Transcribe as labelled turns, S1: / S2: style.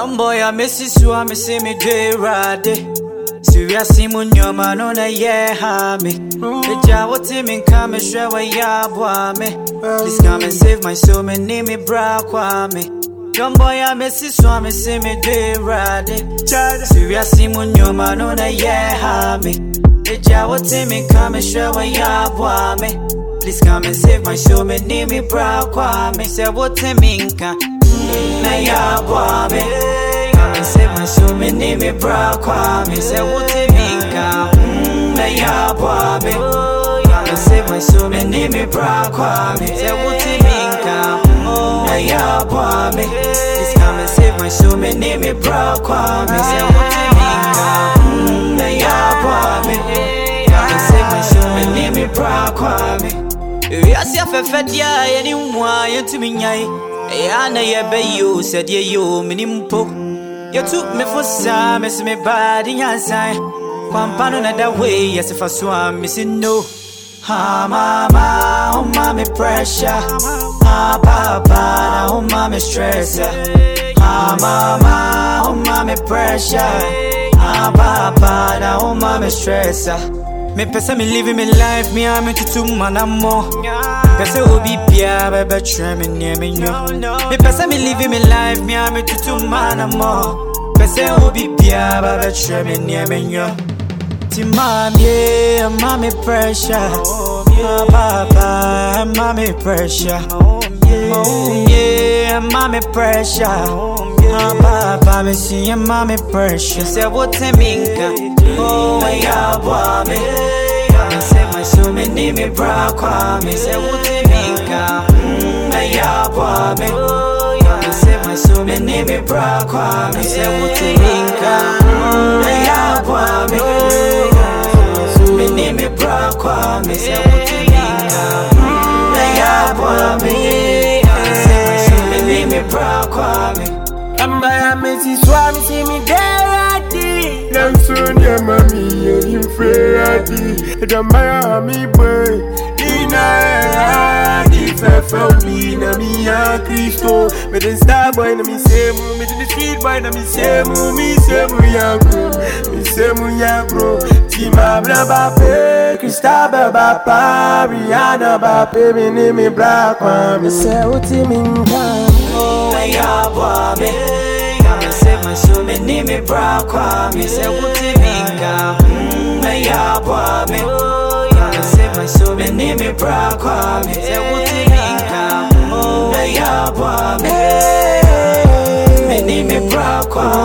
S1: Young boy, I miss you, so I miss me day rade. Serious mun your man on a year ha me. The Jawa team in come and show ya boy me. Please come and save my soul, me name me bra kwame. Young boy, I miss you, so I miss me day rade. Serious mun your man on a year ha me. The Jawa team in come and show ya boy me. Please come and save my soul, me name me bra kwame. Say what te minka. Na ya boy me. Come and save my soul, me name me bra kwame. Say what te minka. Na ya boy me. Come and save my soul, me name me bra kwame. Say what te minka. Na ya boy me. Please come and save my soul, me name me bra kwame. Say what te minka. Na ya boy me. Come and save my soul, me name me bra kwame. Yes, ya fedia anyone yet me nyai. Yana ya bayo said ye yo minimpo. You took me for some, miss me body inside. Pampano na that way, yes, if I swam, missing no. Ha mama, oh mommy pressure. Ha papa, oh mommy stress. Ha mama, oh mommy pressure. Ha papa, oh mommy stress. Me pesa me living me life, me am to two man more. Pesa obi pia bebe try me near me no. Me pesa me living me life, me am to two man more. Pesa obi pia bebe try me near me no. Ti mom yeah, mommy pressure. Papa, mommy pressure. Oh yeah, mommy pressure. Papa, me see your mommy pressure. Say what te minka. Oh, ya boy me. Come and save my soul, me name me bra kwame. Say what te minka. Ya boy me. Come and save my soul, me name me bra kwame. Say what te minka. Ya boy me. Me name me bra kwame. Say what te minka. Ya boy me. Come and save my soul, me name me bra kwame.
S2: Amba mesi swami si mi derati. Namsun ya mami you ferati. Amba mi boy. Ina di fe mi na mi ya Cristo. Me den star boy na mi semu. Me den street boy na mi semu. Mi semu ya bro. Mi semu ya bro. Tima bla bape. Cristaba bapa. Rihanna bape. Me ni mi black one. Me se uti minka.
S1: Oh, ya boy me. Come and save my soul, me name me bra kwame. Say what te minka. Ya boy me. Come and save my soul, me name me bra kwame. Say what te minka. Ya boy me. Me name me bra kwame.